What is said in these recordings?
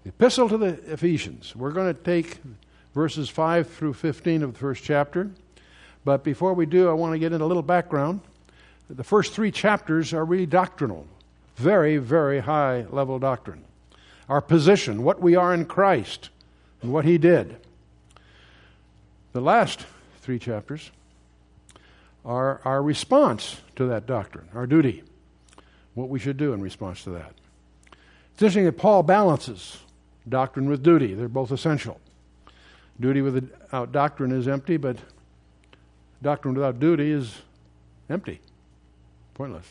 The Epistle to the Ephesians. We're going to take verses 5 through 15 of the first chapter. But before we do, I want to get into a little background. The first 3 chapters are really doctrinal. Very, very high-level doctrine. Our position, what we are in Christ, and what He did. The last 3 chapters are our response to that doctrine, our duty, what we should do in response to that. It's interesting that Paul balances doctrine with duty. They're both essential. Duty without doctrine is empty, but doctrine without duty is empty, pointless.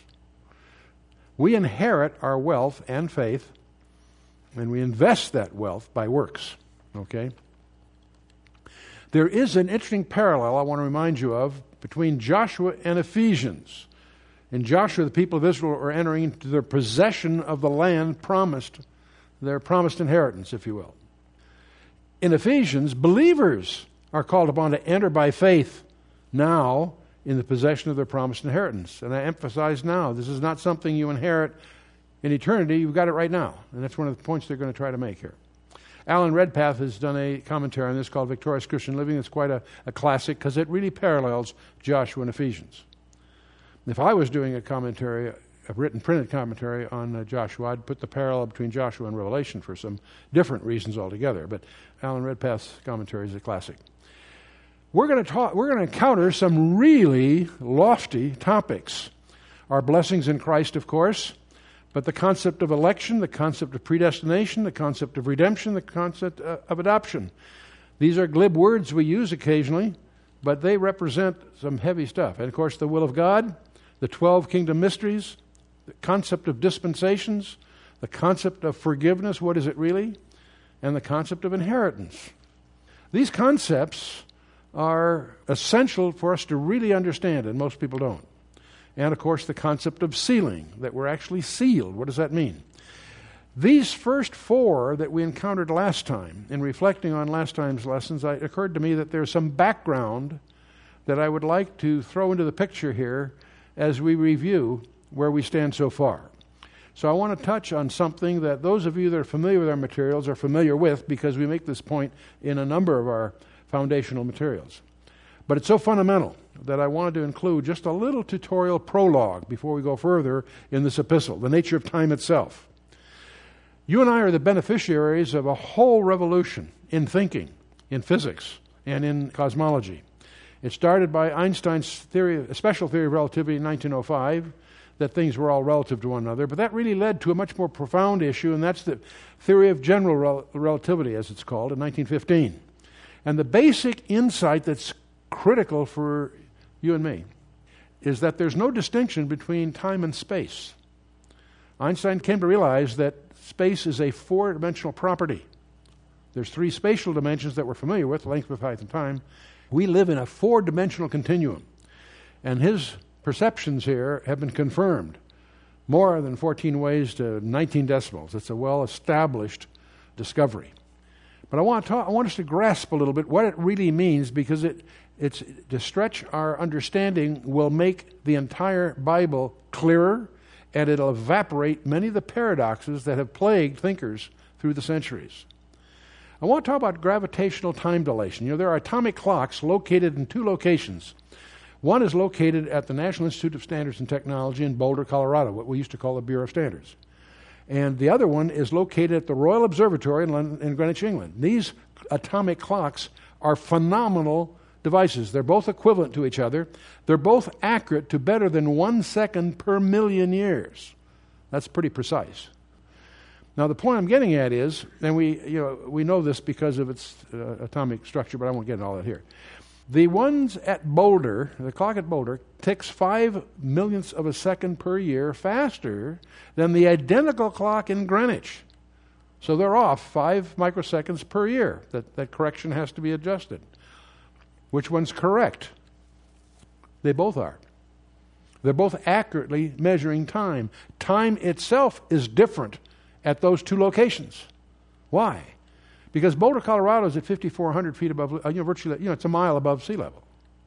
We inherit our wealth and faith, and we invest that wealth by works. Okay? There is an interesting parallel I want to remind you of between Joshua and Ephesians. In Joshua, the people of Israel are entering into their possession of the land promised, their promised inheritance, if you will. In Ephesians, believers are called upon to enter by faith now in the possession of their promised inheritance. And I emphasize now, this is not something you inherit in eternity. You've got it right now. And that's one of the points they're going to try to make here. Alan Redpath has done a commentary on this called Victorious Christian Living. It's quite a classic because it really parallels Joshua and Ephesians. If I was doing a commentary, a written printed commentary on Joshua, I'd put the parallel between Joshua and Revelation for some different reasons altogether. But Alan Redpath's commentary is a classic. We're going to encounter some really lofty topics. Our blessings in Christ, of course, but the concept of election, the concept of predestination, the concept of redemption, the concept of adoption. These are glib words we use occasionally, but they represent some heavy stuff. And of course, the will of God, the 12 kingdom mysteries, the concept of dispensations, the concept of forgiveness, what is it really? And the concept of inheritance. These concepts are essential for us to really understand, and most people don't. And of course, the concept of sealing, that we're actually sealed. What does that mean? These first 4 that we encountered last time, in reflecting on last time's lessons, it occurred to me that there's some background that I would like to throw into the picture here as we review where we stand so far. So I want to touch on something that those of you that are familiar with our materials are familiar with, because we make this point in a number of our foundational materials. But it's so fundamental that I wanted to include just a little tutorial prologue before we go further in this epistle, the nature of time itself. You and I are the beneficiaries of a whole revolution in thinking, in physics, and in cosmology. It started by Einstein's theory, a special theory of relativity in 1905, that things were all relative to one another, but that really led to a much more profound issue, and that's the theory of general relativity, as it's called, in 1915. And the basic insight that's critical for you and me is that there's no distinction between time and space. Einstein came to realize that space is a 4-dimensional property. There's 3 spatial dimensions that we're familiar with, length, width, height, and time. We live in a 4-dimensional continuum. And his perceptions here have been confirmed. More than 14 ways to 19 decimals. It's a well-established discovery. But I want us to grasp a little bit what it really means, because it's to stretch our understanding will make the entire Bible clearer, and it'll evaporate many of the paradoxes that have plagued thinkers through the centuries. I want to talk about gravitational time dilation. There are atomic clocks located in 2 locations. One is located at the National Institute of Standards and Technology in Boulder, Colorado, what we used to call the Bureau of Standards. And the other one is located at the Royal Observatory in Greenwich, England. These atomic clocks are phenomenal devices. They're both equivalent to each other. They're both accurate to better than 1 second per million years. That's pretty precise. Now, the point I'm getting at is, and we know this because of its atomic structure, but I won't get into all that here. The ones at Boulder, the clock at Boulder, ticks 5 millionths of a second per year faster than the identical clock in Greenwich. So they're off 5 microseconds per year. That correction has to be adjusted. Which one's correct? They both are. They're both accurately measuring time. Time itself is different at those 2 locations. Why? Because Boulder, Colorado is at 5,400 feet above, virtually, it's a mile above sea level.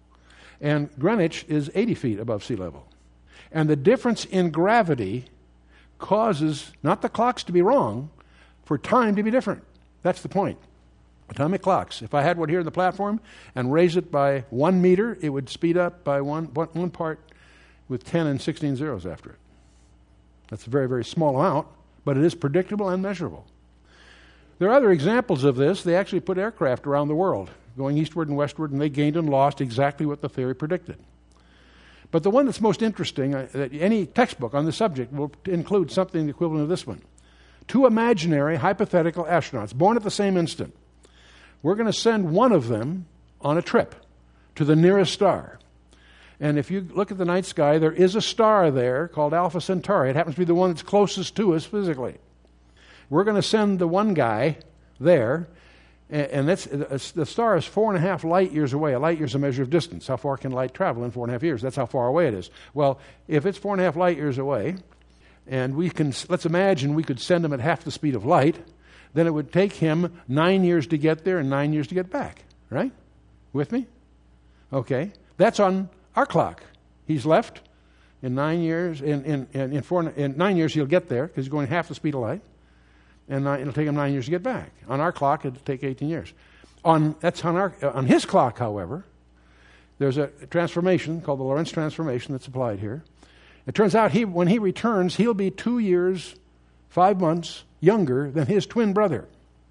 And Greenwich is 80 feet above sea level. And the difference in gravity causes not the clocks to be wrong, for time to be different. That's the point. Atomic clocks. If I had one here on the platform and raise it by 1 meter, it would speed up by one part with 10 and 16 zeros after it. That's a very, very small amount, but it is predictable and measurable. There are other examples of this. They actually put aircraft around the world, going eastward and westward, and they gained and lost exactly what the theory predicted. But the one that's most interesting, that any textbook on the subject will include something equivalent of this one. 2 imaginary hypothetical astronauts, born at the same instant. We're going to send one of them on a trip to the nearest star. And if you look at the night sky, there is a star there called Alpha Centauri. It happens to be the one that's closest to us physically. We're going to send the one guy there, and the star is 4.5 light years away. A light year is a measure of distance. How far can light travel in 4.5 years? That's how far away it is. Well, if it's 4.5 light years away, and let's imagine we could send him at half the speed of light, then it would take him 9 years to get there and 9 years to get back. Right? With me? Okay. That's on our clock. He's left in 9 years. In 9 years he'll get there because he's going half the speed of light, and it'll take him 9 years to get back. On our clock, it'll take 18 years. On his clock, however, there's a transformation called the Lorentz transformation that's applied here. It turns out when he returns, he'll be 2 years, 5 months younger than his twin brother.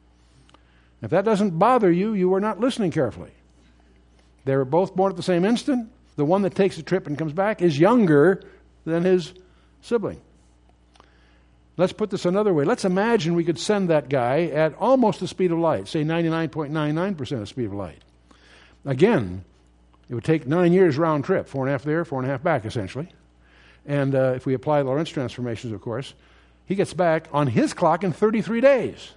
If that doesn't bother you, you were not listening carefully. They were both born at the same instant. The one that takes the trip and comes back is younger than his sibling. Let's put this another way. Let's imagine we could send that guy at almost the speed of light, say 99.99% of the speed of light. Again, it would take 9 years round trip, 4.5 there, 4.5 back, essentially. And if we apply Lorentz transformations, of course, he gets back on his clock in 33 days.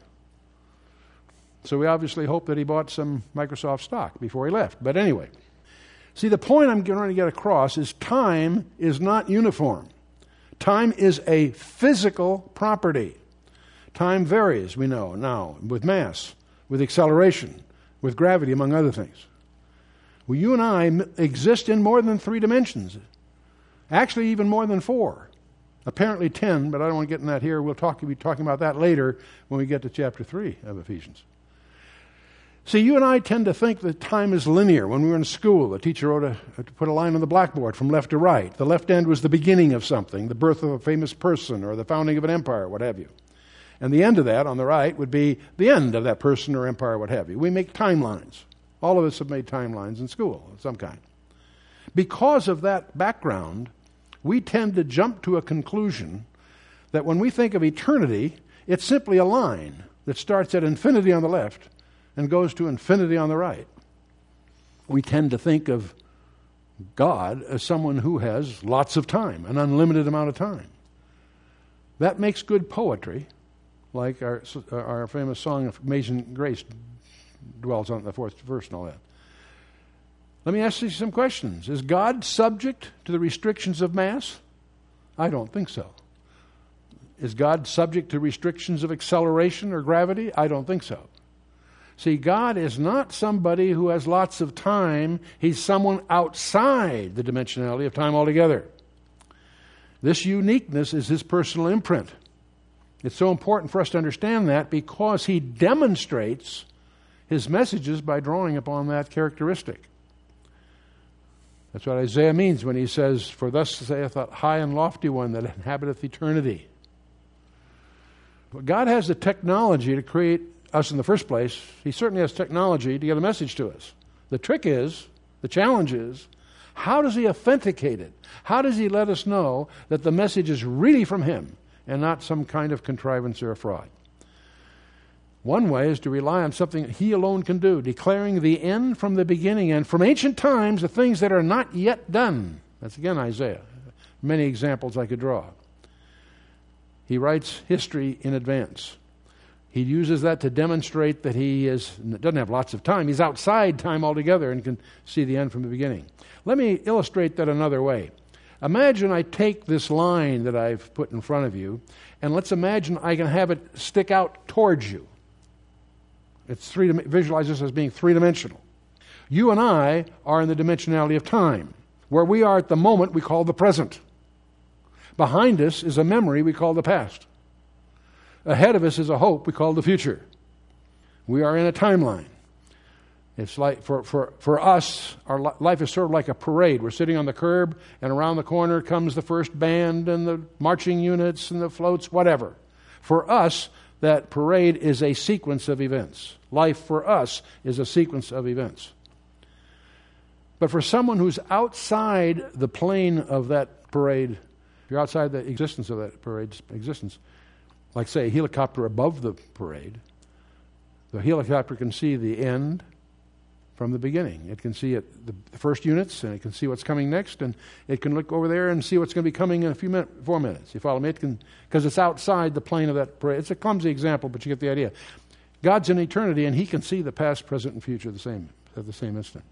So we obviously hope that he bought some Microsoft stock before he left. But anyway, see, the point I'm trying to get across is time is not uniform. Time is a physical property. Time varies, we know now, with mass, with acceleration, with gravity, among other things. Well, you and I exist in more than 3 dimensions. Actually, even more than 4. Apparently 10, but I don't want to get in that here. We'll be talking about that later when we get to chapter 3 of Ephesians. See, you and I tend to think that time is linear. When we were in school, the teacher put a line on the blackboard from left to right. The left end was the beginning of something, the birth of a famous person or the founding of an empire, what have you. And the end of that, on the right, would be the end of that person or empire, what have you. We make timelines. All of us have made timelines in school of some kind. Because of that background, we tend to jump to a conclusion that when we think of eternity, it's simply a line that starts at infinity on the left and goes to infinity on the right. We tend to think of God as someone who has lots of time, an unlimited amount of time. That makes good poetry, like our famous song of Amazing Grace dwells on the 4th verse and all that. Let me ask you some questions. Is God subject to the restrictions of mass? I don't think so. Is God subject to restrictions of acceleration or gravity? I don't think so. See, God is not somebody who has lots of time. He's someone outside the dimensionality of time altogether. This uniqueness is his personal imprint. It's so important for us to understand that because he demonstrates his messages by drawing upon that characteristic. That's what Isaiah means when he says, "For thus saith the high and lofty one that inhabiteth eternity." But God has the technology to create us in the first place. He certainly has technology to get a message to us. The challenge is, how does he authenticate it? How does he let us know that the message is really from him and not some kind of contrivance or a fraud? One way is to rely on something he alone can do, declaring the end from the beginning and from ancient times the things that are not yet done. That's again Isaiah. Many examples I could draw. He writes history in advance. He uses that to demonstrate that he doesn't have lots of time. He's outside time altogether and can see the end from the beginning. Let me illustrate that another way. Imagine I take this line that I've put in front of you, and let's imagine I can have it stick out towards you. Visualize this as being 3-dimensional. You and I are in the dimensionality of time. Where we are at the moment we call the present. Behind us is a memory we call the past. ahead of us is a hope we call the future. We are in a timeline. It's like, for us, our life is sort of like a parade. We're sitting on the curb, and around the corner comes the first band and the marching units and the floats, whatever. For us, that parade is a sequence of events. Life for us is a sequence of events. But for someone who's outside the plane of that parade, if you're outside the existence of that parade's existence, like, say, a helicopter above the parade, the helicopter can see the end from the beginning. It can see the first units, and it can see what's coming next, and it can look over there and see what's going to be coming in 4 minutes. You follow me? Because it's outside the plane of that parade. It's a clumsy example, but you get the idea. God's in eternity, and he can see the past, present, and future at the same instant.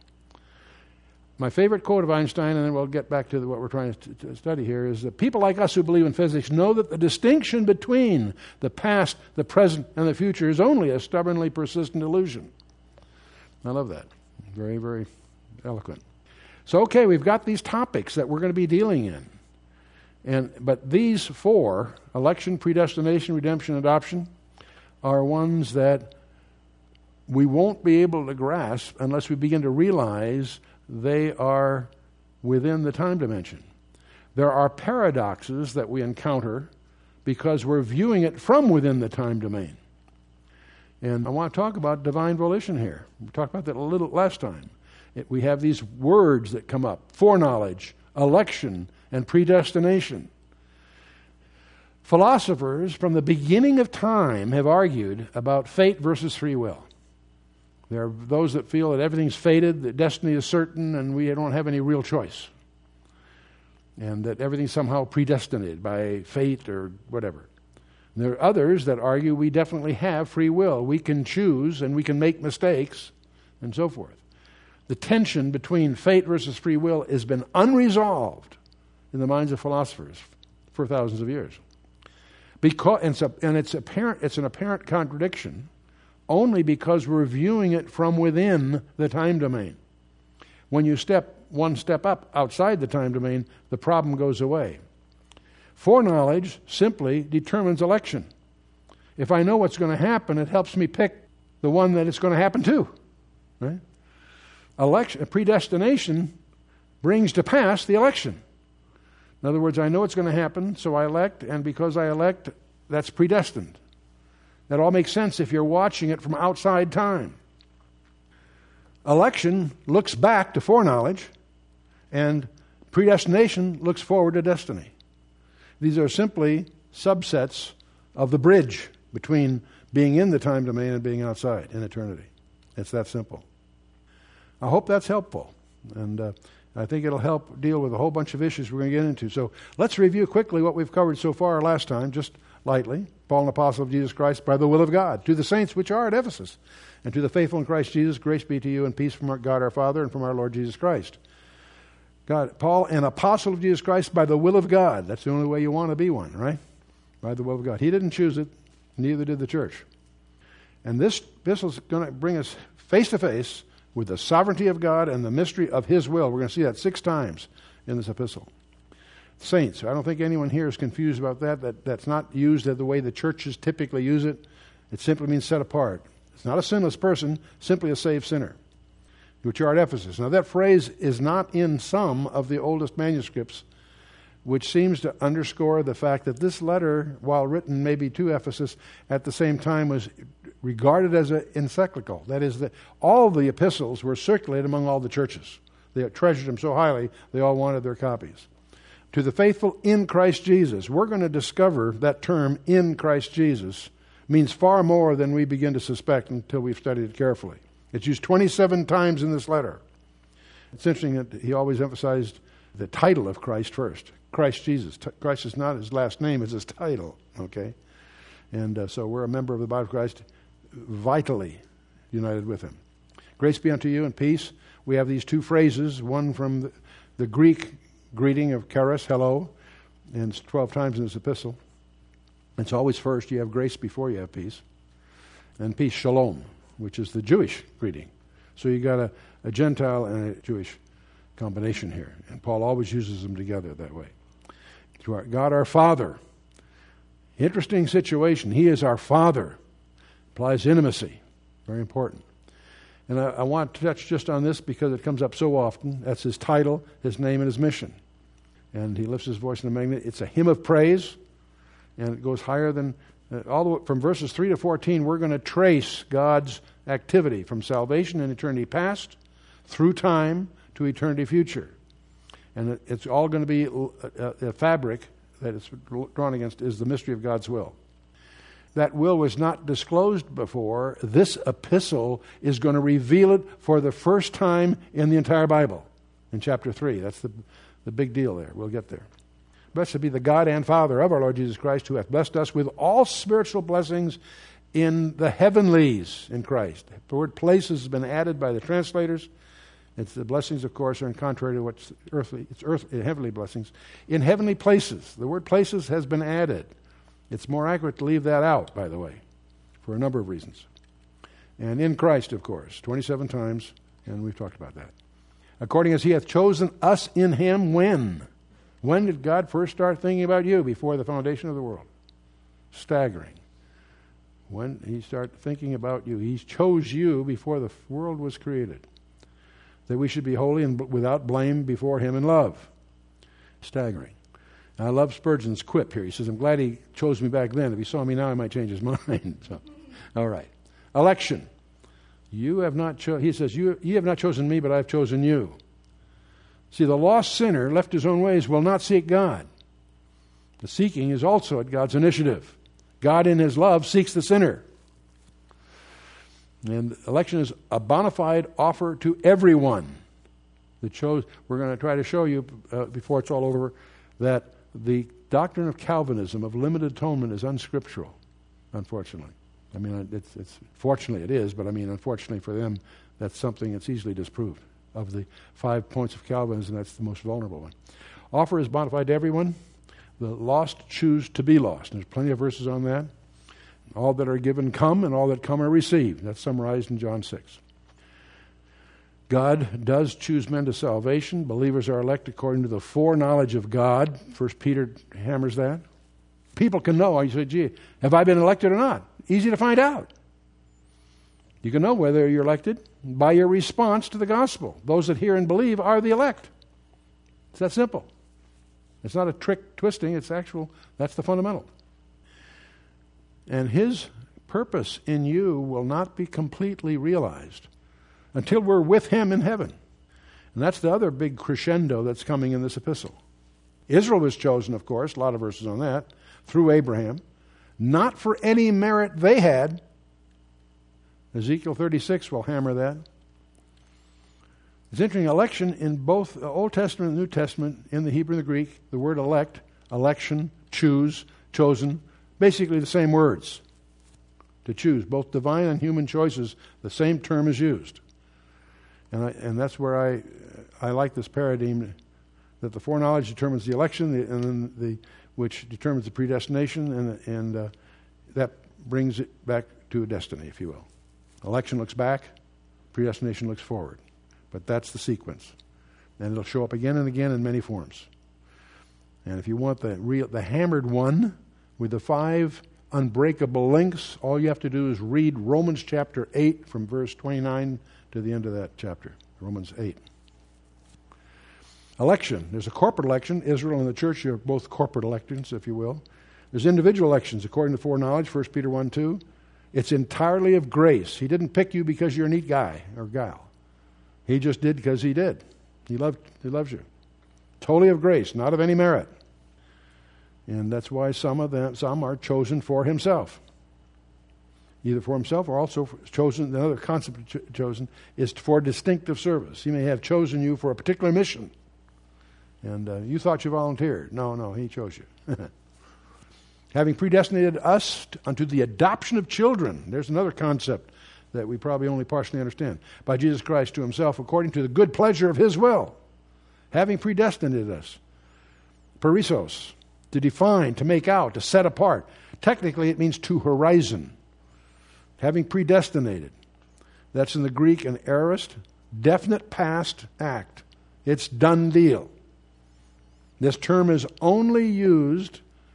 My favorite quote of Einstein, and then we'll get back to what we're trying to study here, is that people like us who believe in physics know that the distinction between the past, the present, and the future is only a stubbornly persistent illusion. I love that. Very, very eloquent. So, okay, we've got these topics that we're going to be dealing in. But these 4, election, predestination, redemption, adoption, are ones that we won't be able to grasp unless we begin to realize they are within the time dimension. There are paradoxes that we encounter because we're viewing it from within the time domain. And I want to talk about divine volition here. We talked about that a little last time. We have these words that come up: foreknowledge, election, and predestination. Philosophers from the beginning of time have argued about fate versus free will. There are those that feel that everything's fated, that destiny is certain, and we don't have any real choice. And that everything's somehow predestinated by fate or whatever. And there are others that argue we definitely have free will. We can choose and we can make mistakes and so forth. The tension between fate versus free will has been unresolved in the minds of philosophers for thousands of years. It's an apparent contradiction only because we're viewing it from within the time domain. When you step one step up outside the time domain, the problem goes away. Foreknowledge simply determines election. If I know what's going to happen, it helps me pick the one that it's going to happen to. Right? Predestination brings to pass the election. In other words, I know it's going to happen, so I elect, and because I elect, that's predestined. That all makes sense if you're watching it from outside time. Election looks back to foreknowledge, and predestination looks forward to destiny. These are simply subsets of the bridge between being in the time domain and being outside in eternity. It's that simple. I hope that's helpful, and I think it'll help deal with a whole bunch of issues we're going to get into. So let's review quickly what we've covered so far last time, just lightly. Paul, an apostle of Jesus Christ, by the will of God, to the saints which are at Ephesus, and to the faithful in Christ Jesus, grace be to you and peace from our God our Father and from our Lord Jesus Christ. Paul, an apostle of Jesus Christ, by the will of God. That's the only way you want to be one, right? By the will of God. He didn't choose it, neither did the church. And this is going to bring us face to face with the sovereignty of God and the mystery of His will. We're going to see that 6 times in this epistle. Saints. I don't think anyone here is confused about that. That's not used the way the churches typically use it. It simply means set apart. It's not a sinless person, simply a saved sinner, which are at Ephesus. Now that phrase is not in some of the oldest manuscripts, which seems to underscore the fact that this letter, while written maybe to Ephesus, at the same time was regarded as an encyclical. That is, that all the epistles were circulated among all the churches. They treasured them so highly, they all wanted their copies. To the faithful in Christ Jesus. We're going to discover that term, in Christ Jesus, means far more than we begin to suspect until we've studied it carefully. It's used 27 times in this letter. It's interesting that he always emphasized the title of Christ first. Christ Jesus. Christ is not his last name, it's his title. Okay? And so we're a member of the body of Christ, vitally united with him. Grace be unto you and peace. We have these 2 phrases, one from the Greek greeting of charis, hello, and it's 12 times in this epistle. It's always first. You have grace before you have peace. And peace, shalom, which is the Jewish greeting. So you got a Gentile and a Jewish combination here. And Paul always uses them together that way. To our God our Father, Interesting situation. He is our Father. Implies intimacy. Very important. And I want to touch just on this because it comes up so often. That's his title, his name, and his mission. And he lifts his voice in the magnet. It's a hymn of praise, and it goes higher than all the way from verses 3 to 14. We're going to trace God's activity from salvation in eternity past through time to eternity future. And it's all going to be a fabric that it's drawn against is the mystery of God's will. That will was not disclosed before. This epistle is going to reveal it for the first time in the entire Bible in chapter 3. That's the big deal there. We'll get there. Blessed be the God and Father of our Lord Jesus Christ, who hath blessed us with all spiritual blessings in the heavenlies in Christ. The word places has been added by the translators. It's the blessings, of course, are in contrary to what's earthly. It's heavenly blessings. In heavenly places. The word places has been added. It's more accurate to leave that out, by the way, for a number of reasons. And in Christ, of course, 27 times, and we've talked about that. According as he hath chosen us in him when? When did God first start thinking about you? Before the foundation of the world. Staggering. When he started thinking about you. He chose you before the world was created. That we should be holy and without blame before him in love. Staggering. I love Spurgeon's quip here. He says, I'm glad he chose me back then. If he saw me now, he might change his mind. So, all right. Election. You have not he says, you have not chosen me, but I have chosen you. See, the lost sinner left his own ways will not seek God. The seeking is also at God's initiative. God in his love seeks the sinner. And election is a bona fide offer to everyone. We're going to try to show you, before it's all over, that the doctrine of Calvinism, of limited atonement, is unscriptural, unfortunately. I mean, it's fortunately it is, but I mean, unfortunately for them, that's something that's easily disproved. Of the 5 points of Calvinism, that's the most vulnerable one. Offer is bona fide to everyone. The lost choose to be lost. There's plenty of verses on that. All that are given come, and all that come are received. That's summarized in John 6. God does choose men to salvation. Believers are elect according to the foreknowledge of God. 1 Peter hammers that. People can know. You say, gee, have I been elected or not? Easy to find out. You can know whether you're elected by your response to the gospel. Those that hear and believe are the elect. It's that simple. It's not a trick twisting. It's actual. That's the fundamental. And his purpose in you will not be completely realized until we're with him in heaven. And that's the other big crescendo that's coming in this epistle. Israel was chosen, of course, a lot of verses on that, through Abraham, not for any merit they had. Ezekiel 36 will hammer that. It's interesting, election in both the Old Testament and New Testament, in the Hebrew and the Greek, the word elect, election, choose, chosen, basically the same words. To choose, both divine and human choices, the same term is used. And that's where I like this paradigm that the foreknowledge determines the election, and then which determines the predestination, and that brings it back to a destiny, if you will. Election looks back, predestination looks forward. But that's the sequence. And it'll show up again and again in many forms. And if you want the hammered one with the 5 unbreakable links, all you have to do is read Romans chapter 8 from verse 29 to the end of that chapter. Romans 8. Election. There's a corporate election. Israel and the church are both corporate elections, if you will. There's individual elections according to foreknowledge, 1 Peter 1:2. It's entirely of grace. He didn't pick you because you're a neat guy or gal. He just did because he did. He loves you. Totally of grace, not of any merit. And that's why some are chosen for himself. Either for himself or also chosen, another concept of chosen is for distinctive service. He may have chosen you for a particular mission. And you thought you volunteered. No, he chose you. Having predestinated us unto the adoption of children. There's another concept that we probably only partially understand. By Jesus Christ to himself, according to the good pleasure of his will. Having predestinated us. Perissos. To define, to make out, to set apart. Technically, it means to horizon. Having predestinated. That's in the Greek an aorist, definite past act. It's done deal. This term is only used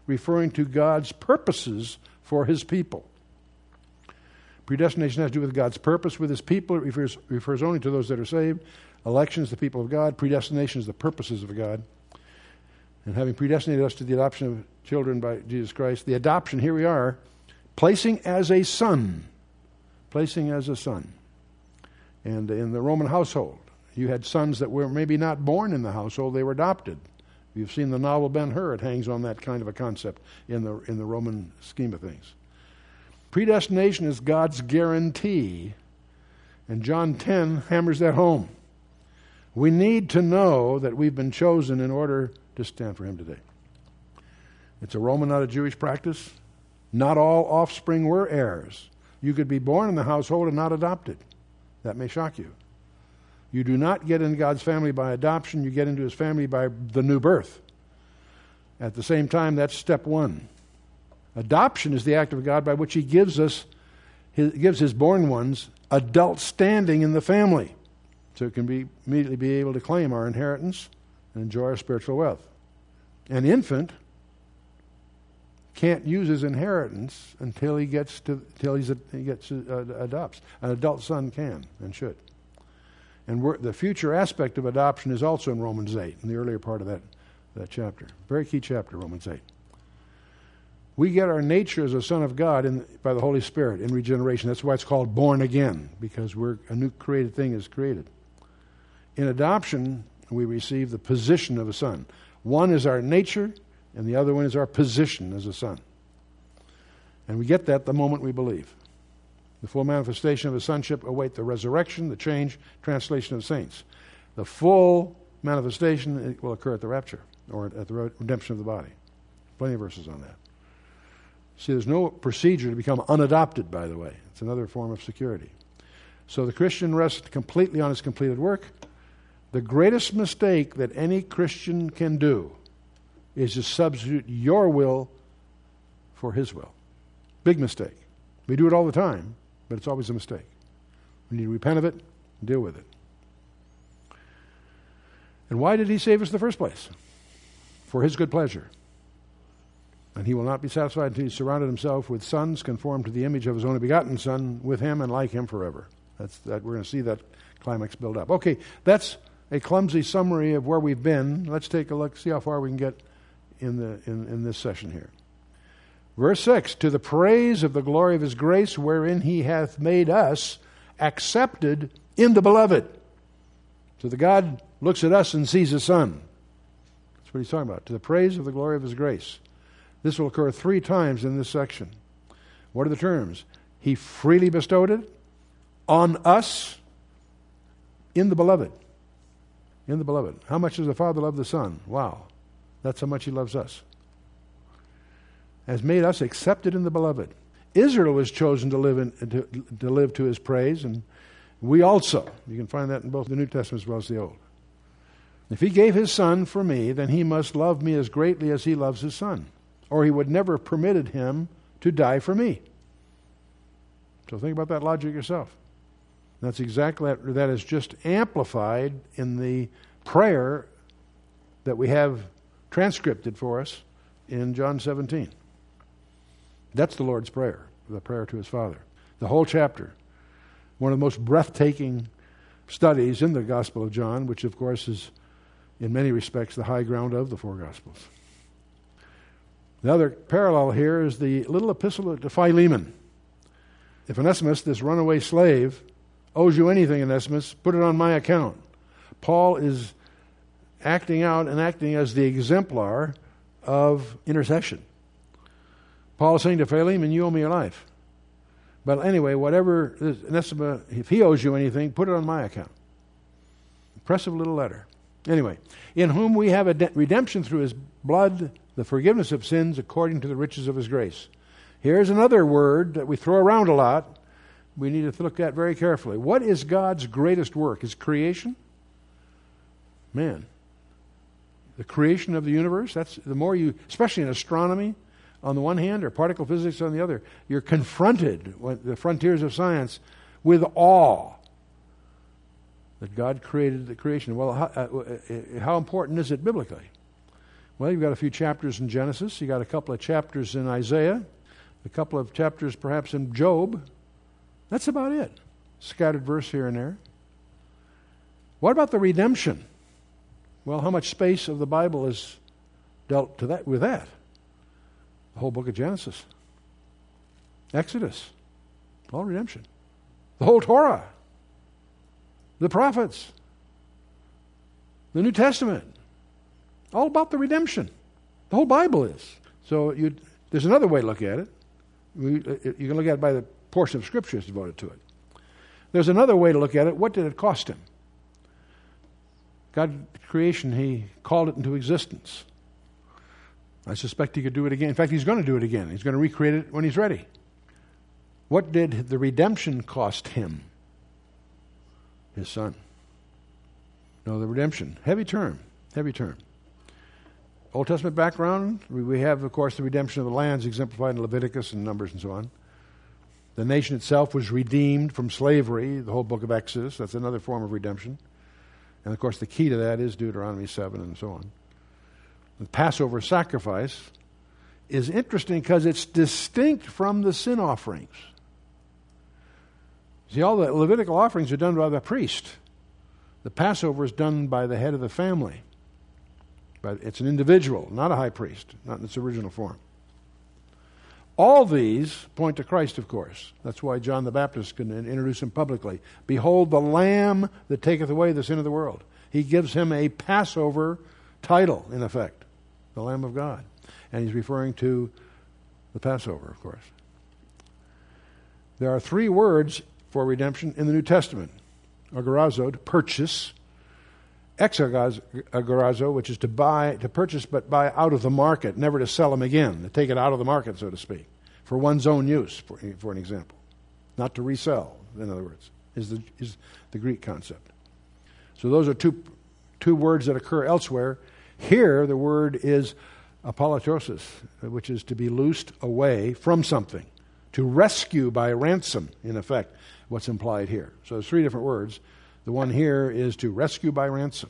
referring to God's purposes for his people. Predestination has to do with God's purpose with his people. It refers only to those that are saved. Election is the people of God. Predestination is the purposes of God. And having predestinated us to the adoption of children by Jesus Christ, the adoption, here we are, placing as a son. Placing as a son. And in the Roman household, you had sons that were maybe not born in the household, they were adopted. You've seen the novel Ben-Hur. It hangs on that kind of a concept in the Roman scheme of things. Predestination is God's guarantee, and John 10 hammers that home. We need to know that we've been chosen in order to stand for him today. It's a Roman, not a Jewish practice. Not all offspring were heirs. You could be born in the household and not adopted. That may shock you. You do not get into God's family by adoption. You get into his family by the new birth. At the same time, that's step one. Adoption is the act of God by which he gives his born ones adult standing in the family, so it can immediately be able to claim our inheritance and enjoy our spiritual wealth. An infant can't use his inheritance until he adopts. An adult son can and should. And the future aspect of adoption is also in Romans 8, in the earlier part of that chapter. Very key chapter, Romans 8. We get our nature as a son of God by the Holy Spirit in regeneration. That's why it's called born again, because a new created thing is created. In adoption, we receive the position of a son. One is our nature, and the other one is our position as a son. And we get that the moment we believe. The full manifestation of his sonship await the resurrection, the change, translation of saints. The full manifestation will occur at the rapture, or at the redemption of the body. Plenty of verses on that. See, there's no procedure to become unadopted, by the way. It's another form of security. So the Christian rests completely on his completed work. The greatest mistake that any Christian can do is to substitute your will for his will. Big mistake. We do it all the time, but it's always a mistake. We need to repent of it and deal with it. And why did he save us in the first place? For his good pleasure. And he will not be satisfied until he surrounded himself with sons conformed to the image of his only begotten Son, with him and like him forever. We're going to see that climax build up. Okay, that's a clumsy summary of where we've been. Let's take a look, see how far we can get in this session here. Verse 6, to the praise of the glory of his grace, wherein he hath made us accepted in the beloved. So the God looks at us and sees his Son. That's what he's talking about. To the praise of the glory of his grace. This will occur 3 times in this section. What are the terms? He freely bestowed it on us in the beloved. In the beloved. How much does the Father love the Son? Wow. That's how much he loves us. Has made us accepted in the beloved. Israel was chosen to live to his praise, and we also. You can find that in both the New Testament as well as the Old. If he gave his Son for me, then he must love me as greatly as he loves his Son, or he would never have permitted him to die for me. So think about that logic yourself. That's exactly that is just amplified in the prayer that we have transcripted for us in John 17. That's the Lord's Prayer, the prayer to his Father. The whole chapter. One of the most breathtaking studies in the Gospel of John, which of course is in many respects the high ground of the 4 Gospels. The other parallel here is the little epistle to Philemon. If Onesimus, this runaway slave, owes you anything, Onesimus, put it on my account. Paul is acting out and acting as the exemplar of intercession. Paul is saying to Philemon, you owe me your life. But anyway, whatever, Onesimus, if he owes you anything, put it on my account. Impressive little letter. Anyway, in whom we have a redemption through his blood, the forgiveness of sins according to the riches of his grace. Here's another word that we throw around a lot. We need to look at very carefully. What is God's greatest work? His creation? Man. The creation of the universe? That's the more you, especially in astronomy on the one hand, or particle physics on the other, you're confronted with the frontiers of science with awe that God created the creation. Well, how important is it biblically? Well, you've got a few chapters in Genesis. You got a couple of chapters in Isaiah, a couple of chapters perhaps in Job. That's about it. Scattered verse here and there. What about the redemption? Well, how much space of the Bible is dealt to that with that? The whole book of Genesis, Exodus, all redemption. The whole Torah, the prophets, the New Testament, all about the redemption. The whole Bible is. So there's another way to look at it. You can look at it by the portion of Scripture that's devoted to it. There's another way to look at it. What did it cost him? God, creation, he called it into existence. I suspect he could do it again. In fact, he's going to do it again. He's going to recreate it when he's ready. What did the redemption cost him? His son. No, the redemption. Heavy term. Heavy term. Old Testament background, we have, of course, the redemption of the lands exemplified in Leviticus and Numbers and so on. The nation itself was redeemed from slavery, the whole book of Exodus. That's another form of redemption. And, of course, the key to that is Deuteronomy 7 and so on. The Passover sacrifice is interesting because it's distinct from the sin offerings. See, all the Levitical offerings are done by the priest. The Passover is done by the head of the family. But it's an individual, not a high priest, not in its original form. All these point to Christ, of course. That's why John the Baptist can introduce him publicly. Behold the Lamb that taketh away the sin of the world. He gives him a Passover title, in effect, the Lamb of God. And he's referring to the Passover, of course. There are three words for redemption in the New Testament. Agorazo, to purchase. Exagorazo, which is to buy, to purchase but buy out of the market, never to sell them again, to take it out of the market, so to speak, for one's own use, for an example. Not to resell, in other words, is the Greek concept. So those are two words that occur elsewhere. Here, the word is apolatosis, which is to be loosed away from something, to rescue by ransom, in effect, what's implied here. So there's three different words. The one here is to rescue by ransom.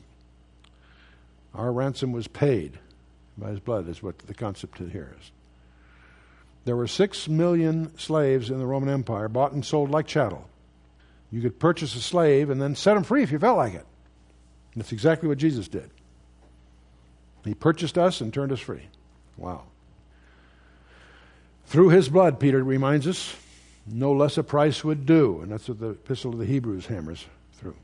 Our ransom was paid by his blood, is what the concept here is. There were 6 million slaves in the Roman Empire, bought and sold like chattel. You could purchase a slave and then set him free if you felt like it. And that's exactly what Jesus did. He purchased us and turned us free. Wow. Through his blood, Peter reminds us, no less a price would do. And that's what the Epistle to the Hebrews hammers through.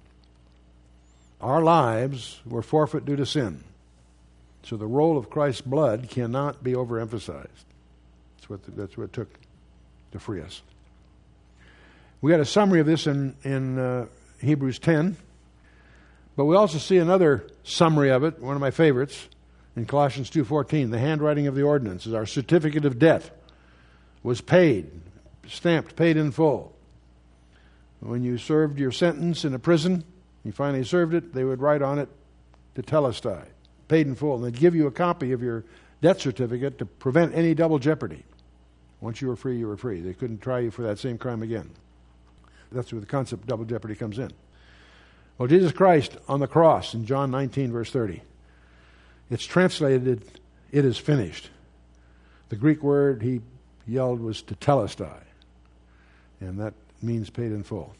Our lives were forfeit due to sin. So the role of Christ's blood cannot be overemphasized. That's what it took to free us. We got a summary of this in Hebrews 10. But we also see another summary of it, one of my favorites, in Colossians 2:14. The handwriting of the ordinance is our certificate of debt was paid, stamped, paid in full. When you served your sentence in a prison, you finally served it, they would write on it tetelestai, paid in full. And they'd give you a copy of your debt certificate to prevent any double jeopardy. Once you were free, you were free. They couldn't try you for that same crime again. That's where the concept of double jeopardy comes in. Well, Jesus Christ on the cross in John 19, verse 30, it's translated, it is finished. The Greek word he yelled was tetelestai, and that means paid in full.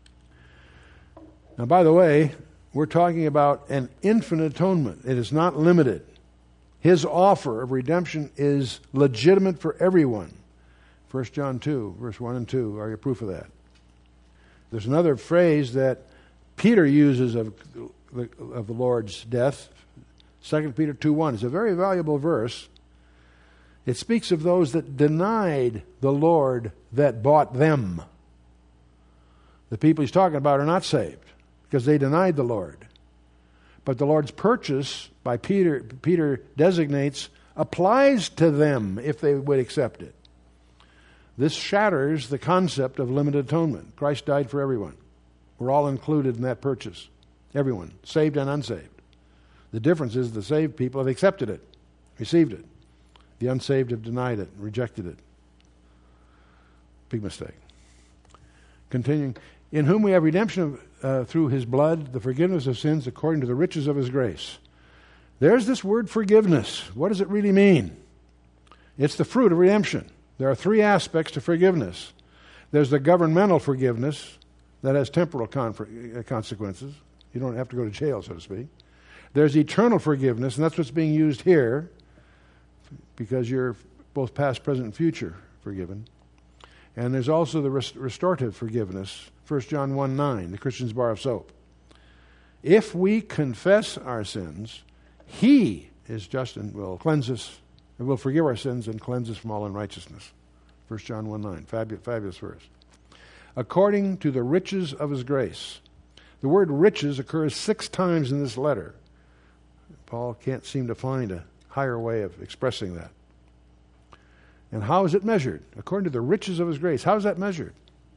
Now, by the way, we're talking about an infinite atonement. It is not limited. His offer of redemption is legitimate for everyone. 1 John 2, verse 1 and 2 are your proof of that. There's another phrase that Peter uses of the Lord's death, 2 Peter 2:1. It's a very valuable verse. It speaks of those that denied the Lord that bought them. The people he's talking about are not saved because they denied the Lord. But the Lord's purchase by Peter designates, applies to them if they would accept it. This shatters the concept of limited atonement. Christ died for everyone. We're all included in that purchase. Everyone, saved and unsaved. The difference is the saved people have accepted it, received it. The unsaved have denied it, rejected it. Big mistake. Continuing, in whom we have redemption through his blood, the forgiveness of sins according to the riches of his grace. There's this word forgiveness. What does it really mean? It's the fruit of redemption. There are three aspects to forgiveness. There's the governmental forgiveness that has temporal consequences. You don't have to go to jail, so to speak. There's eternal forgiveness, and that's what's being used here because you're both past, present, and future forgiven. And there's also the restorative forgiveness, 1 John 1:9, the Christian's bar of soap. If we confess our sins, He is just and will cleanse us, and will forgive our sins and cleanse us from all unrighteousness. 1 John 1:9, fabulous verse. According to the riches of His grace. The word riches occurs 6 times in this letter. Paul can't seem to find a higher way of expressing that. And how is it measured? According to the riches of His grace. How is that measured?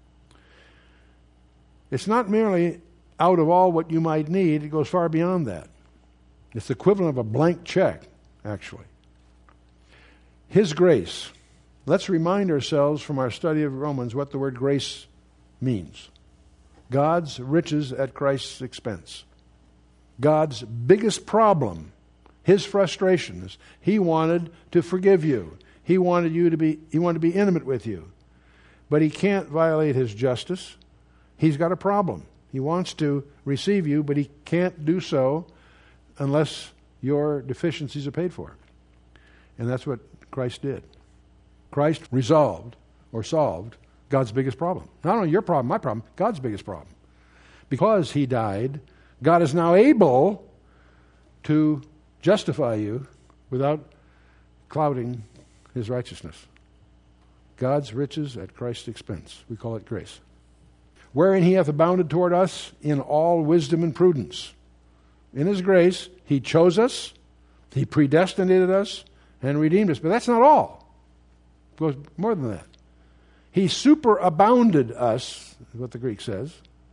It's not merely out of all what you might need. It goes far beyond that. It's the equivalent of a blank check, actually. His grace. Let's remind ourselves from our study of Romans what the word grace means. God's riches at Christ's expense. God's biggest problem, His frustration is He wanted to forgive you. He wanted to be intimate with you. But He can't violate His justice. He's got a problem. He wants to receive you, but He can't do so unless your deficiencies are paid for. And that's what Christ did. Christ resolved or solved God's biggest problem. Not only your problem, my problem, God's biggest problem. Because He died, God is now able to justify you without clouding His righteousness. God's riches at Christ's expense. We call it grace. Wherein He hath abounded toward us in all wisdom and prudence. In His grace, He chose us, He predestinated us, and redeemed us. But that's not all. It goes more than that. He superabounded us, is what the Greek says,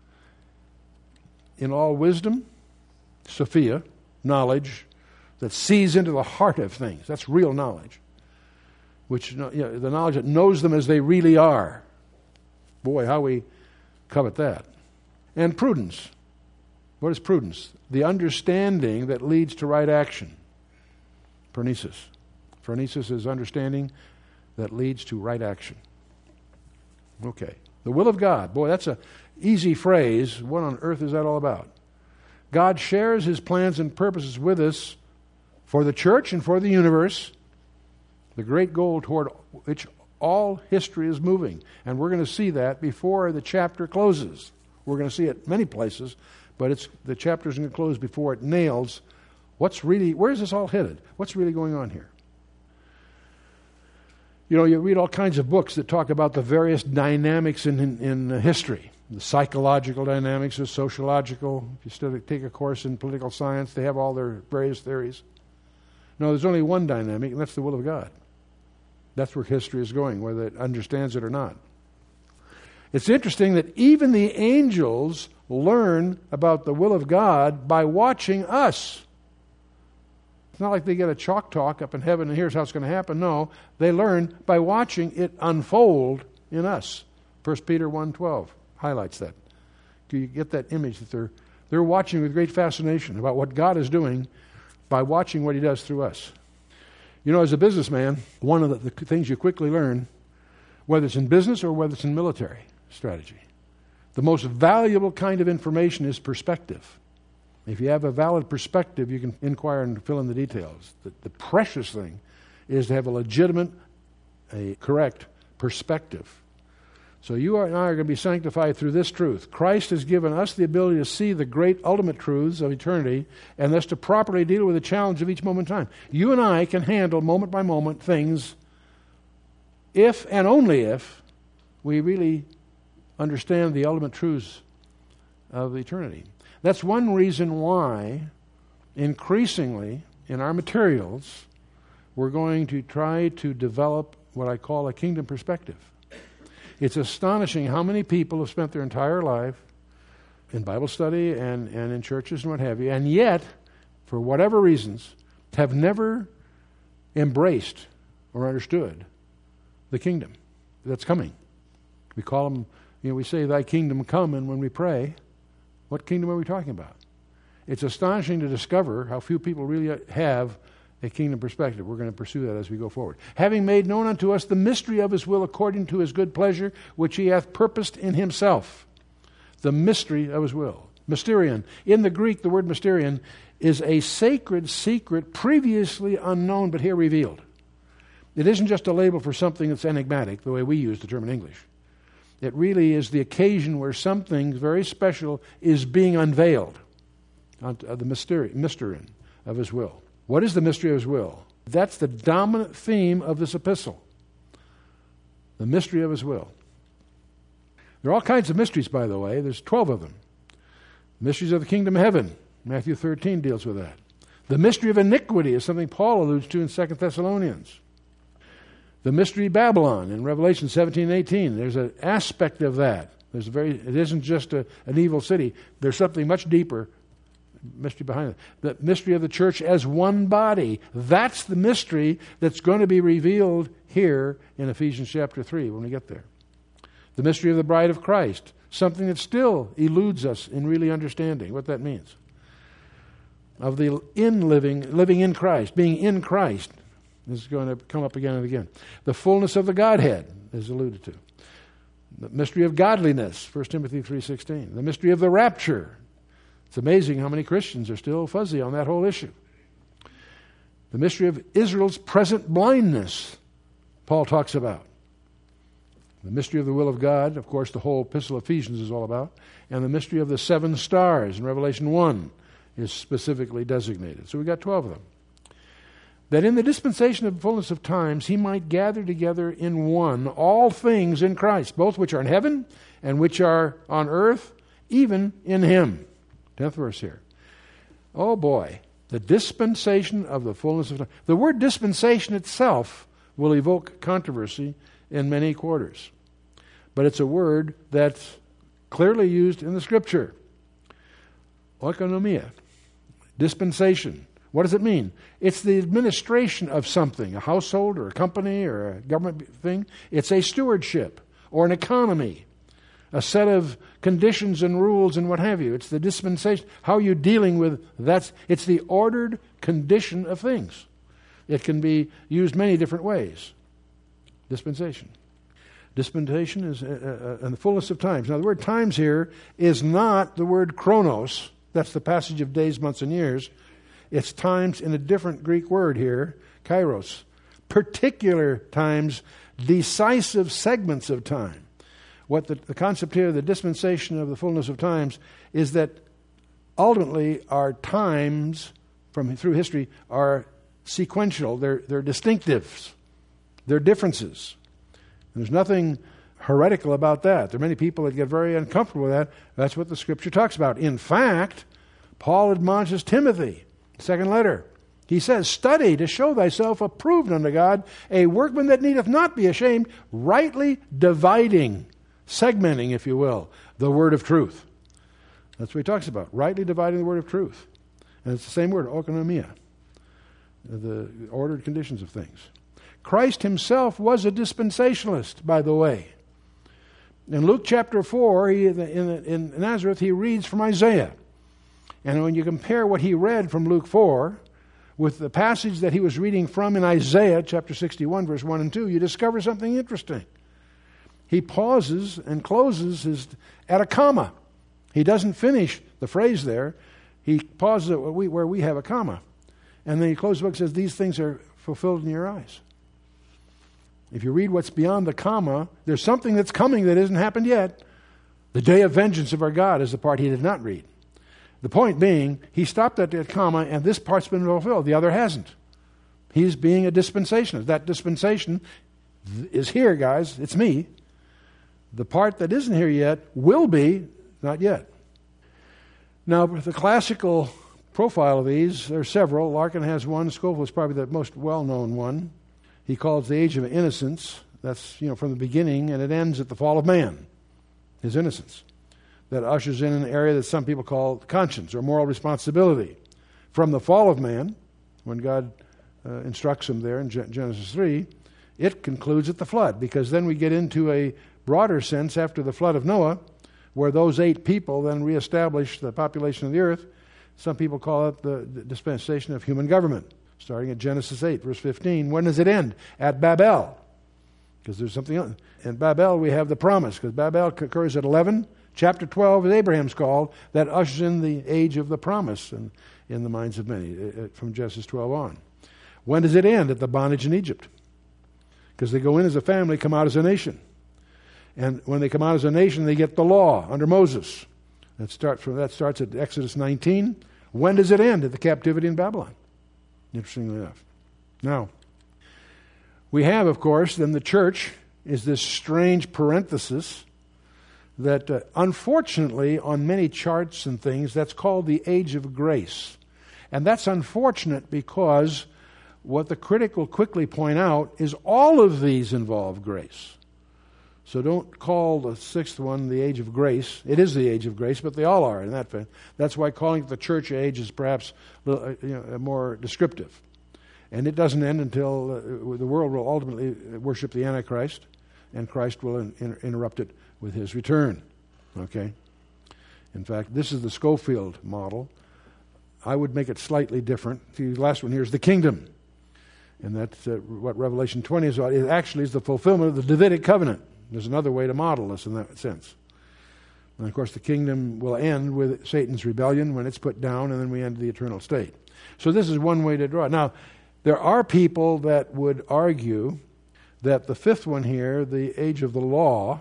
in all wisdom, Sophia, knowledge, that sees into the heart of things. That's real knowledge. Which, the knowledge that knows them as they really are. Boy, how we covet that. And prudence. What is prudence? The understanding that leads to right action. Phronesis. Phronesis is understanding that leads to right action. Okay. The will of God. Boy, that's an easy phrase. What on earth is that all about? God shares His plans and purposes with us for the church and for the universe. The great goal toward which all history is moving. And we're going to see that before the chapter closes. We're going to see it many places, but the chapter's going to close before it nails where is this all headed? What's really going on here? You read all kinds of books that talk about the various dynamics in history. The psychological dynamics, the sociological. If you take a course in political science, they have all their various theories. No, there's only one dynamic, and that's the will of God. That's where history is going, whether it understands it or not. It's interesting that even the angels learn about the will of God by watching us. It's not like they get a chalk talk up in heaven and here's how it's going to happen. No, they learn by watching it unfold in us. 1 Peter 1:12 highlights that. Do you get that image that they're watching with great fascination about what God is doing by watching what He does through us? As a businessman, one of the things you quickly learn, whether it's in business or whether it's in military strategy, the most valuable kind of information is perspective. If you have a valid perspective, you can inquire and fill in the details. The precious thing is to have a legitimate, a correct perspective. So you and I are going to be sanctified through this truth. Christ has given us the ability to see the great ultimate truths of eternity and thus to properly deal with the challenge of each moment in time. You and I can handle moment by moment things if and only if we really understand the ultimate truths of eternity. That's one reason why increasingly in our materials we're going to try to develop what I call a kingdom perspective. It's astonishing how many people have spent their entire life in Bible study and in churches and what have you, and yet, for whatever reasons, have never embraced or understood the kingdom that's coming. We call them, we say, Thy kingdom come, and when we pray, what kingdom are we talking about? It's astonishing to discover how few people really have a kingdom perspective. We're going to pursue that as we go forward. Having made known unto us the mystery of his will according to his good pleasure, which he hath purposed in himself. The mystery of his will. Mysterion. In the Greek, the word mysterion is a sacred secret previously unknown, but here revealed. It isn't just a label for something that's enigmatic, the way we use the term in English. It really is the occasion where something very special is being unveiled. The mysterion of his will. What is the mystery of his will? That's the dominant theme of this epistle. The mystery of his will. There are all kinds of mysteries, by the way. There's 12 of them. Mysteries of the kingdom of heaven. Matthew 13 deals with that. The mystery of iniquity is something Paul alludes to in 2 Thessalonians. The mystery of Babylon in Revelation 17 and 18. There's an aspect of that. It isn't just an evil city. There's something much deeper mystery behind it. The mystery of the church as one body. That's the mystery that's going to be revealed here in Ephesians chapter 3 when we get there. The mystery of the bride of Christ. Something that still eludes us in really understanding what that means. Of the living in Christ, being in Christ. This is going to come up again and again. The fullness of the Godhead is alluded to. The mystery of godliness, 1 Timothy 3:16. The mystery of the rapture. It's amazing how many Christians are still fuzzy on that whole issue. The mystery of Israel's present blindness, Paul talks about. The mystery of the will of God, of course, the whole epistle of Ephesians is all about. And the mystery of the 7 stars in Revelation 1 is specifically designated. So we've got 12 of them. That in the dispensation of the fullness of times, he might gather together in one all things in Christ, both which are in heaven and which are on earth, even in him. 10th verse here. Oh boy, the dispensation of the fullness of time. The word dispensation itself will evoke controversy in many quarters. But it's a word that's clearly used in the Scripture. Oikonomia, dispensation. What does it mean? It's the administration of something, a household or a company or a government thing. It's a stewardship or an economy, a set of conditions and rules and what have you. It's the dispensation. How are you dealing with that? It's the ordered condition of things. It can be used many different ways. Dispensation. Dispensation is in the fullness of times. Now the word times here is not the word chronos. That's the passage of days, months, and years. It's times in a different Greek word here, kairos. Particular times, decisive segments of time. What the concept here, the dispensation of the fullness of times, is that ultimately our times through history are sequential. They're distinctives. They're differences. There's nothing heretical about that. There are many people that get very uncomfortable with that. That's what the Scripture talks about. In fact, Paul admonishes Timothy, second letter. He says, study to show thyself approved unto God, a workman that needeth not be ashamed, rightly dividing, segmenting, if you will, the word of truth. That's what he talks about, rightly dividing the word of truth. And it's the same word, oikonomia, the ordered conditions of things. Christ himself was a dispensationalist, by the way. In Luke chapter 4, in Nazareth, he reads from Isaiah. And when you compare what he read from Luke 4 with the passage that he was reading from in Isaiah chapter 61, verse 1 and 2, you discover something interesting. He pauses and closes at a comma. He doesn't finish the phrase there. He pauses at where we have a comma. And then he closes the book and says, these things are fulfilled in your eyes. If you read what's beyond the comma, there's something that's coming that hasn't happened yet. The day of vengeance of our God is the part he did not read. The point being, he stopped at that comma, and this part's been fulfilled. The other hasn't. He's being a dispensationalist. That dispensation is here, guys. It's me. The part that isn't here yet will be, not yet. Now, the classical profile of these, there are several. Larkin has one. Scofield is probably the most well-known one. He calls the age of innocence. That's, from the beginning, and it ends at the fall of man, his innocence. That ushers in an area that some people call conscience or moral responsibility. From the fall of man, when God instructs him there in Genesis 3, it concludes at the flood, because then we get into a broader sense after the flood of Noah, where those 8 people then reestablish the population of the earth. Some people call it the dispensation of human government, starting at Genesis 8, verse 15. When does it end? At Babel. Because there's something else. In Babel, we have the promise, because Babel occurs at 11. Chapter 12 is Abraham's call. That ushers in the age of the promise in the minds of many, from Genesis 12 on. When does it end? At the bondage in Egypt. Because they go in as a family, come out as a nation. And when they come out as a nation, they get the law under Moses. That starts at Exodus 19. When does it end? At the captivity in Babylon. Interestingly enough. Now, we have, of course, then the church is this strange parenthesis that unfortunately on many charts and things, that's called the age of grace. And that's unfortunate because what the critic will quickly point out is all of these involve grace. So don't call the sixth one the age of grace. It is the age of grace, but they all are in that way. That's why calling it the church age is perhaps more descriptive. And it doesn't end until the world will ultimately worship the Antichrist, and Christ will interrupt it with his return. Okay? In fact, this is the Schofield model. I would make it slightly different. The last one here is the kingdom. And that's what Revelation 20 is about. It actually is the fulfillment of the Davidic covenant. There's another way to model this in that sense. And of course, the kingdom will end with Satan's rebellion when it's put down, and then we end the eternal state. So this is one way to draw it. Now, there are people that would argue that the fifth one here, the age of the law,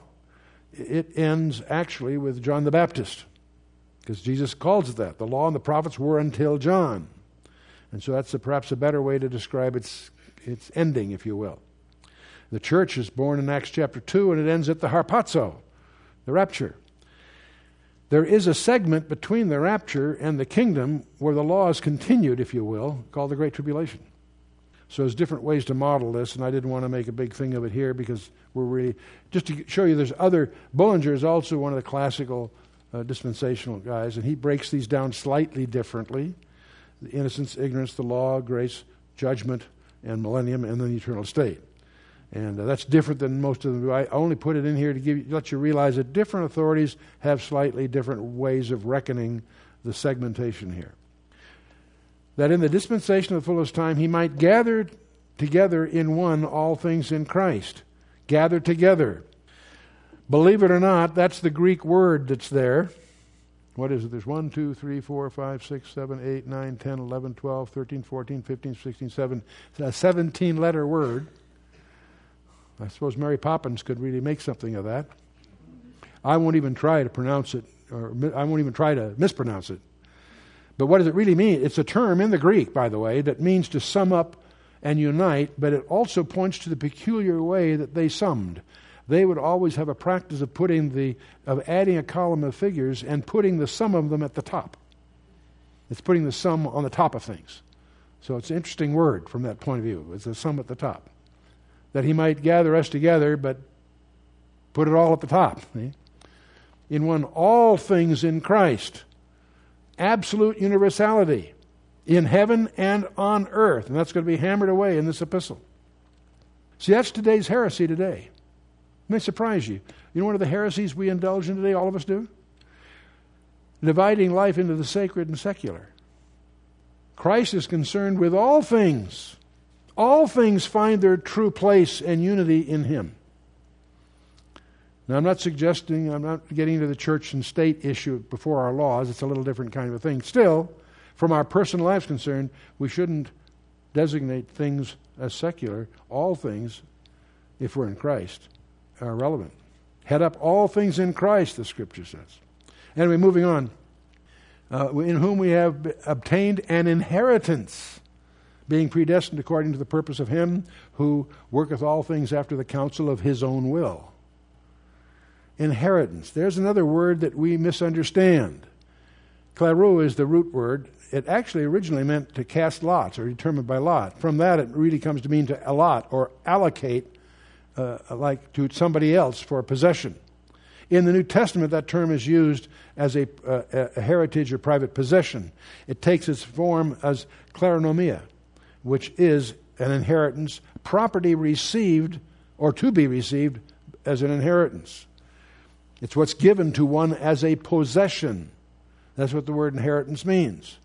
it ends actually with John the Baptist. Because Jesus calls it that. The law and the prophets were until John. And so that's perhaps a better way to describe its ending, if you will. The church is born in Acts chapter 2, and it ends at the harpazo, the rapture. There is a segment between the rapture and the kingdom where the law is continued, if you will, called the Great Tribulation. So there's different ways to model this, and I didn't want to make a big thing of it here because we're really, just to show you there's other, Bullinger is also one of the classical dispensational guys, and he breaks these down slightly differently. The innocence, ignorance, the law, grace, judgment, and millennium, and then the eternal state. And that's different than most of them do. I only put it in here to let you realize that different authorities have slightly different ways of reckoning the segmentation here. That in the dispensation of the fullest time, he might gather together in one all things in Christ. Gather together. Believe it or not, that's the Greek word that's there. What is it? There's 1, 2, 3, 4, 5, 6, 7, 8, 9, 10, 11, 12, 13, 14, 15, 16, 17. It's a 17-letter word. I suppose Mary Poppins could really make something of that. I won't even try to pronounce it, or I won't even try to mispronounce it. But what does it really mean? It's a term in the Greek, by the way, that means to sum up and unite, but it also points to the peculiar way that they summed. They would always have a practice of adding a column of figures and putting the sum of them at the top. It's putting the sum on the top of things. So it's an interesting word from that point of view. It's a sum at the top. That he might gather us together, but put it all at the top. See? In one, all things in Christ. Absolute universality. In heaven and on earth. And that's going to be hammered away in this epistle. See, that's today's heresy today. It may surprise you. You know one of the heresies we indulge in today, all of us do? Dividing life into the sacred and secular. Christ is concerned with all things. All things find their true place and unity in Him. Now, I'm not getting into the church and state issue before our laws. It's a little different kind of a thing. Still, from our personal lives concerned, we shouldn't designate things as secular. All things, if we're in Christ, are relevant. Head up all things in Christ, the Scripture says. Anyway, moving on. In whom we have obtained an inheritance, being predestined according to the purpose of Him who worketh all things after the counsel of His own will. Inheritance. There's another word that we misunderstand. Kleru is the root word. It actually originally meant to cast lots or determine by lot. From that, it really comes to mean to allot or allocate like to somebody else for a possession. In the New Testament, that term is used as a heritage or private possession. It takes its form as kleronomia, which is an inheritance, property received or to be received as an inheritance. It's what's given to one as a possession. That's what the word inheritance means.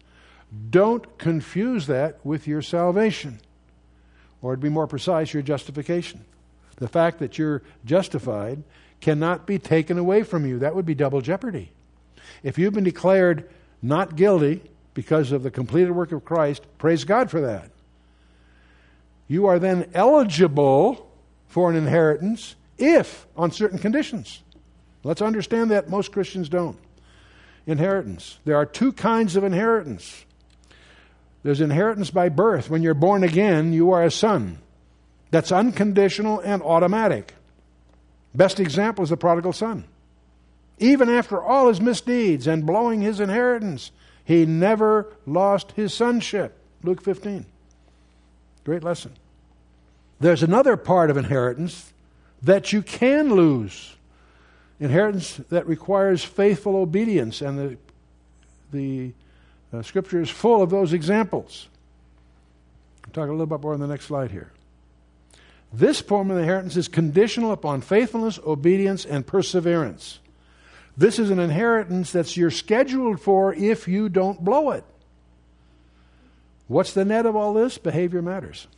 Don't confuse that with your salvation. Or to be more precise, your justification. The fact that you're justified cannot be taken away from you. That would be double jeopardy. If you've been declared not guilty because of the completed work of Christ, praise God for that. You are then eligible for an inheritance if on certain conditions. Let's understand that most Christians don't. Inheritance. There are two kinds of inheritance. There's inheritance by birth. When you're born again, you are a son. That's unconditional and automatic. Best example is the prodigal son. Even after all his misdeeds and blowing his inheritance, he never lost his sonship. Luke 15. Great lesson. There's another part of inheritance that you can lose. Inheritance that requires faithful obedience, and the Scripture is full of those examples. I'll talk a little bit more on the next slide here. This form of inheritance is conditional upon faithfulness, obedience, and perseverance. This is an inheritance that you're scheduled for if you don't blow it. What's the net of all this? Behavior matters.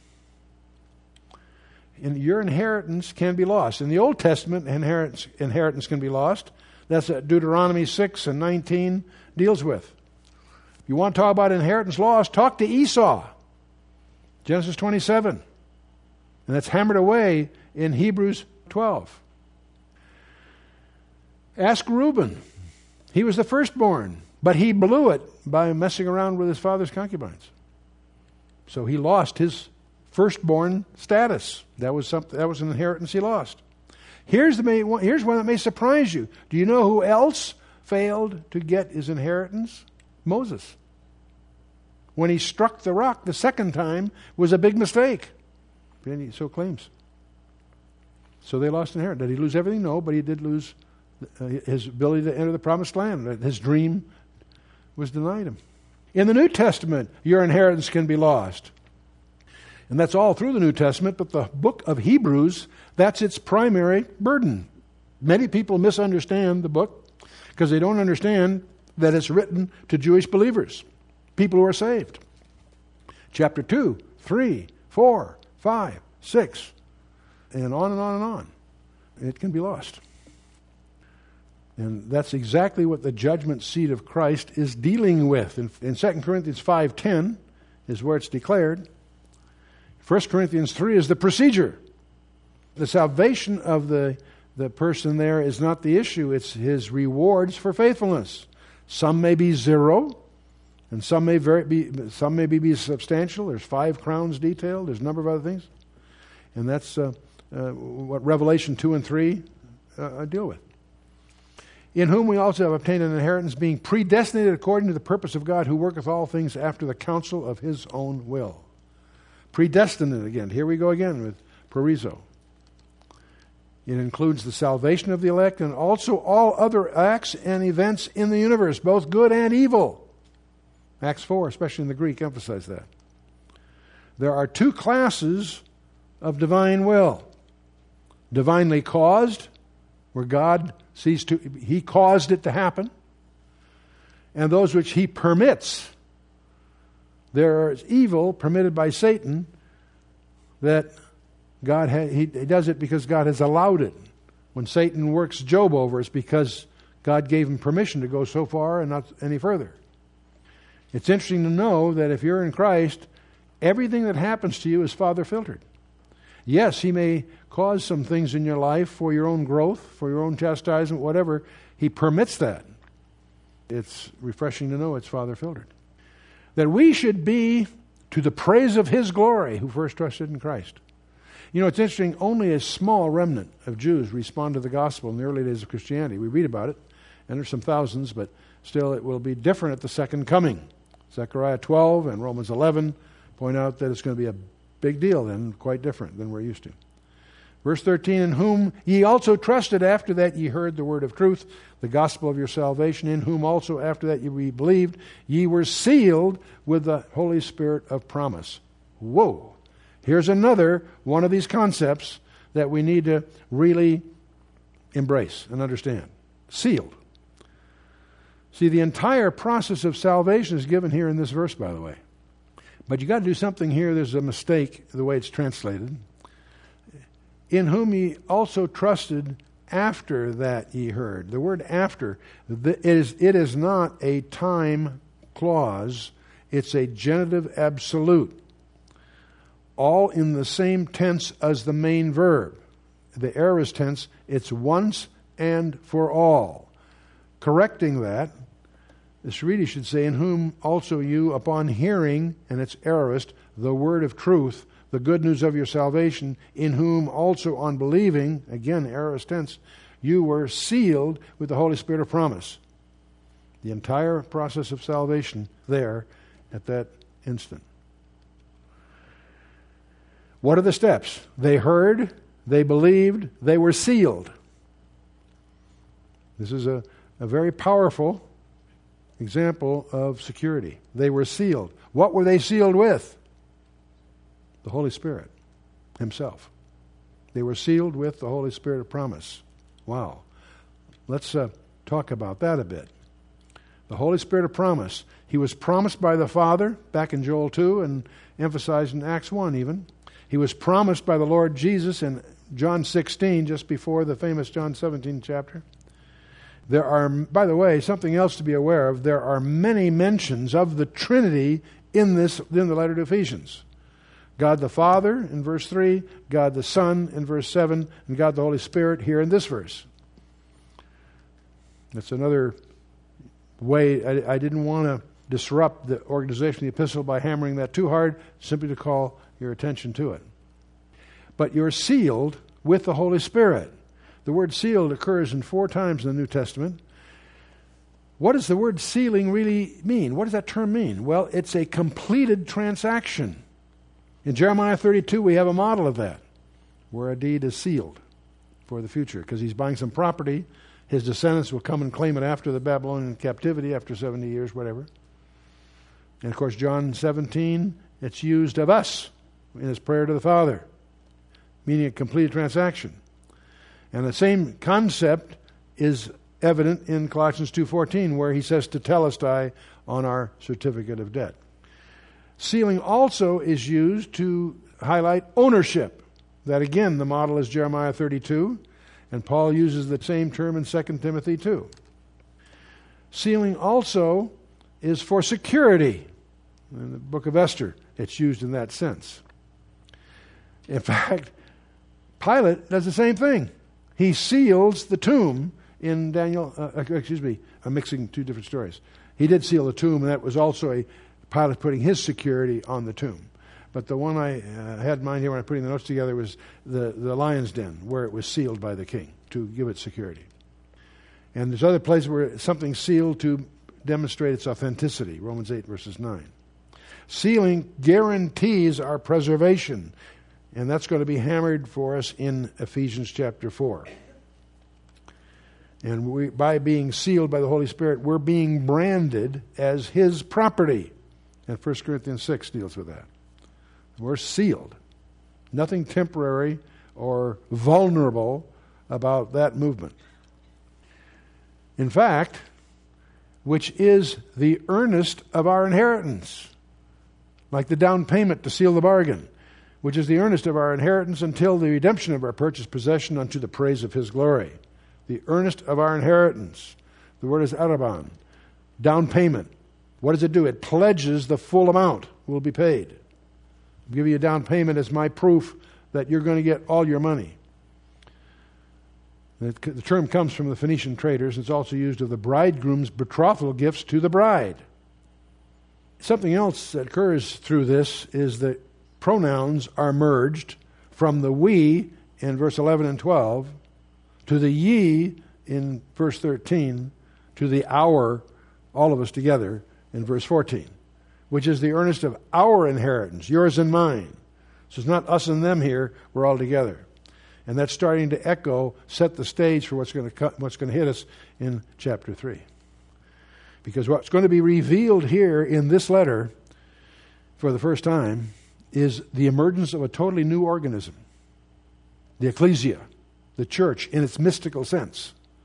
And your inheritance can be lost. In the Old Testament, inheritance can be lost. That's what Deuteronomy 6 and 19 deals with. If you want to talk about inheritance lost, talk to Esau. Genesis 27. And that's hammered away in Hebrews 12. Ask Reuben. He was the firstborn, but he blew it by messing around with his father's concubines. So he lost his firstborn status. That was an inheritance he lost. Here's one that may surprise you. Do you know who else failed to get his inheritance? Moses. When he struck the rock the second time, was a big mistake. And he so claims. So they lost inheritance. Did he lose everything? No, but he did lose his ability to enter the promised land. His dream was denied him. In the New Testament, your inheritance can be lost. And that's all through the New Testament, but the book of Hebrews, that's its primary burden. Many people misunderstand the book because they don't understand that it's written to Jewish believers, people who are saved. Chapter 2, 3, 4, 5, 6, and on and on and on. It can be lost. And that's exactly what the judgment seat of Christ is dealing with. In 2 Corinthians 5:10 is where it's declared. 1 Corinthians 3 is the procedure. The salvation of the person there is not the issue. It's his rewards for faithfulness. Some may be zero, and some may be substantial. There's 5 crowns detailed. There's a number of other things. And that's what Revelation 2 and 3 deal with. In whom we also have obtained an inheritance, being predestinated according to the purpose of God, who worketh all things after the counsel of his own will. Predestinate again. Here we go again with prorizzo. It includes the salvation of the elect and also all other acts and events in the universe, both good and evil. Acts 4, especially in the Greek, emphasize that. There are 2 classes of divine will. Divinely caused, where God he caused it to happen, and those which he permits. There is evil permitted by Satan that he does it because God has allowed it. When Satan works Job over, it's because God gave him permission to go so far and not any further. It's interesting to know that if you're in Christ, everything that happens to you is Father filtered. Yes, he may cause some things in your life for your own growth, for your own chastisement, whatever. He permits that. It's refreshing to know it's Father filtered. That we should be to the praise of his glory who first trusted in Christ. You know, it's interesting, only a small remnant of Jews respond to the gospel in the early days of Christianity. We read about it, and there's some thousands, but still it will be different at the second coming. Zechariah 12 and Romans 11 point out that it's going to be a big deal then, quite different than we're used to. Verse 13, in whom ye also trusted after that ye heard the word of truth, the gospel of your salvation, in whom also after that ye believed, ye were sealed with the Holy Spirit of promise. Whoa! Here's another one of these concepts that we need to really embrace and understand. Sealed. See, the entire process of salvation is given here in this verse, by the way. But you got to do something here. There's a mistake the way it's translated. In whom ye also trusted after that ye heard. The word after, it is not a time clause. It's a genitive absolute. All in the same tense as the main verb. The aorist tense, it's once and for all. Correcting that, this really should say, in whom also you, upon hearing, and it's aorist, the word of truth, the good news of your salvation, in whom also on believing, again, aorist tense, you were sealed with the Holy Spirit of promise. The entire process of salvation there at that instant. What are the steps? They heard, they believed, they were sealed. This is a very powerful example of security. They were sealed. What were they sealed with? The Holy Spirit Himself. They were sealed with the Holy Spirit of promise. Wow. Let's talk about that a bit. The Holy Spirit of promise. He was promised by the Father back in Joel 2 and emphasized in Acts 1 even. He was promised by the Lord Jesus in John 16, just before the famous John 17 chapter. There are, by the way, something else to be aware of. There are many mentions of the Trinity in the letter to Ephesians. God the Father in verse 3, God the Son in verse 7, and God the Holy Spirit here in this verse. That's another way. I didn't want to disrupt the organization of the epistle by hammering that too hard, simply to call your attention to it. But you're sealed with the Holy Spirit. The word sealed occurs in 4 times in the New Testament. What does the word sealing really mean? What does that term mean? Well, it's a completed transaction. In Jeremiah 32, we have a model of that, where a deed is sealed for the future, because he's buying some property. His descendants will come and claim it after the Babylonian captivity, after 70 years, whatever. And of course, John 17, it's used of us in his prayer to the Father, meaning a completed transaction. And the same concept is evident in Colossians 2:14, where he says to telestai on our certificate of debt. Sealing also is used to highlight ownership. That again, the model is Jeremiah 32, and Paul uses the same term in 2 Timothy 2. Sealing also is for security. In the book of Esther, it's used in that sense. In fact, Pilate does the same thing. He seals the tomb in Daniel, I'm mixing 2 different stories. He did seal the tomb, and that was also Pilate putting his security on the tomb. But the one I had in mind here when I was putting the notes together was the lion's den, where it was sealed by the king to give it security. And there's other places where something's sealed to demonstrate its authenticity, Romans 8, verses 9. Sealing guarantees our preservation, and that's going to be hammered for us in Ephesians chapter 4. And by being sealed by the Holy Spirit, we're being branded as His property. And 1 Corinthians 6 deals with that. We're sealed. Nothing temporary or vulnerable about that movement. In fact, which is the earnest of our inheritance. Like the down payment to seal the bargain, which is the earnest of our inheritance until the redemption of our purchased possession unto the praise of His glory. The earnest of our inheritance. The word is arabon. Down payment. What does it do? It pledges the full amount will be paid. I'll give you a down payment as my proof that you're going to get all your money. The term comes from the Phoenician traders. It's also used of the bridegroom's betrothal gifts to the bride. Something else that occurs through this is that pronouns are merged from the we in verse 11 and 12 to the ye in verse 13 to the our, all of us together, in verse 14, which is the earnest of our inheritance, yours and mine. So it's not us and them here, we're all together. And that's starting to echo, set the stage for what's going to hit us in chapter 3. Because what's going to be revealed here in this letter for the first time is the emergence of a totally new organism. The ecclesia, the church in its mystical sense.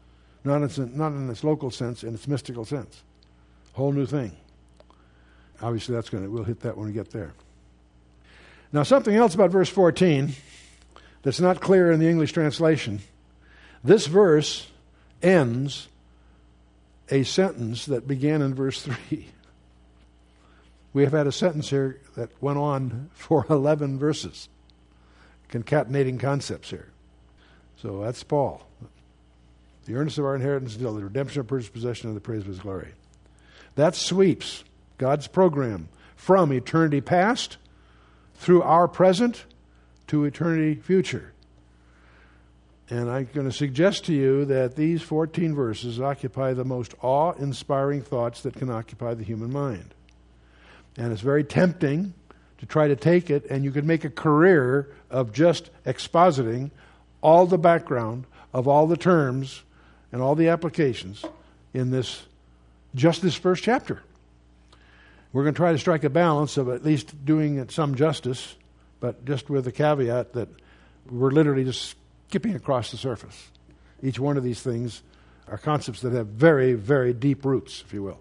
not in its local sense, in its mystical sense. Whole new thing. Obviously, we'll hit that when we get there. Now, something else about verse 14 that's not clear in the English translation. This verse ends a sentence that began in verse 3. We have had a sentence here that went on for 11 verses, concatenating concepts here. So that's Paul. The earnest of our inheritance until the redemption of purchased possession of the praise of his glory. That sweeps God's program from eternity past through our present to eternity future. And I'm going to suggest to you that these 14 verses occupy the most awe-inspiring thoughts that can occupy the human mind. And it's very tempting to try to take it, and you could make a career of just expositing all the background of all the terms and all the applications in this first chapter. We're going to try to strike a balance of at least doing it some justice, but just with the caveat that we're literally just skipping across the surface. Each one of these things are concepts that have very, very deep roots, if you will.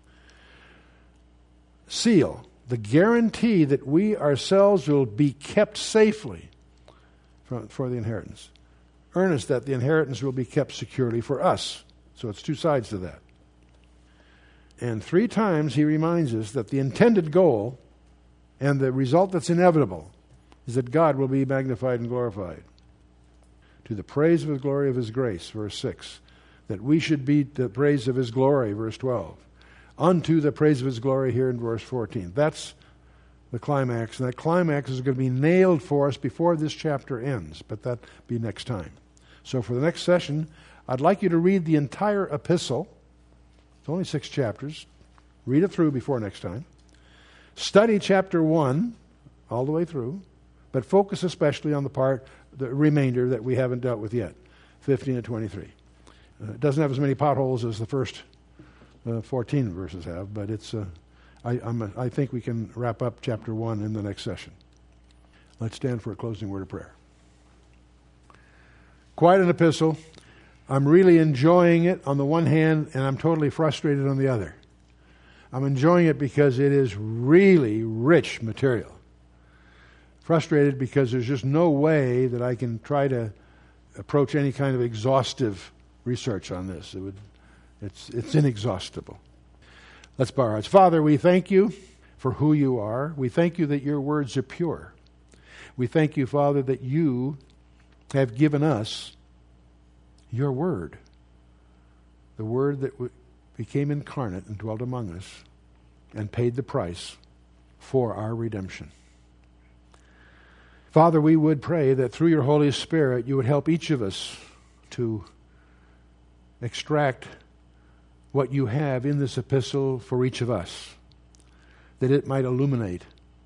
Seal, the guarantee that we ourselves will be kept safely for the inheritance. Earnest that the inheritance will be kept securely for us. So it's two sides to that. And 3 times he reminds us that the intended goal and the result that's inevitable is that God will be magnified and glorified. To the praise of the glory of his grace, verse 6. That we should be the praise of his glory, verse 12. Unto the praise of his glory here in verse 14. That's the climax. And that climax is going to be nailed for us before this chapter ends. But that'll be next time. So for the next session, I'd like you to read the entire epistle. It's only 6 chapters. Read it through before next time. Study chapter 1 all the way through, but focus especially on the remainder that we haven't dealt with yet, 15 and 23. It doesn't have as many potholes as the first 14 verses have, but it's. I think we can wrap up chapter 1 in the next session. Let's stand for a closing word of prayer. Quite an epistle. I'm really enjoying it on the one hand, and I'm totally frustrated on the other. I'm enjoying it because it is really rich material. Frustrated because there's just no way that I can try to approach any kind of exhaustive research on this. It's inexhaustible. Let's bow our hearts. Father, we thank you for who you are. We thank you that your words are pure. We thank you, Father, that you have given us your word, the word that became incarnate and dwelt among us and paid the price for our redemption. Father, we would pray that through your Holy Spirit you would help each of us to extract what you have in this epistle for each of us, that it might illuminate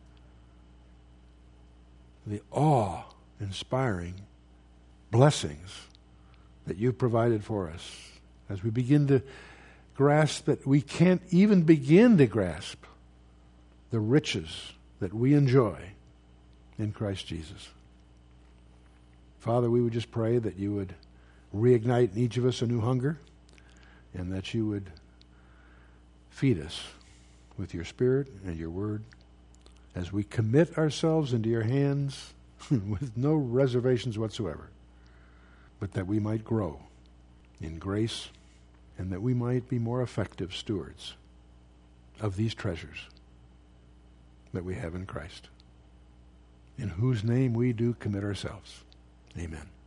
the awe-inspiring blessings that you've provided for us as we begin to grasp that we can't even begin to grasp the riches that we enjoy in Christ Jesus. Father, we would just pray that you would reignite in each of us a new hunger and that you would feed us with your Spirit and your word as we commit ourselves into your hands with no reservations whatsoever, but that we might grow in grace and that we might be more effective stewards of these treasures that we have in Christ, in whose name we do commit ourselves. Amen.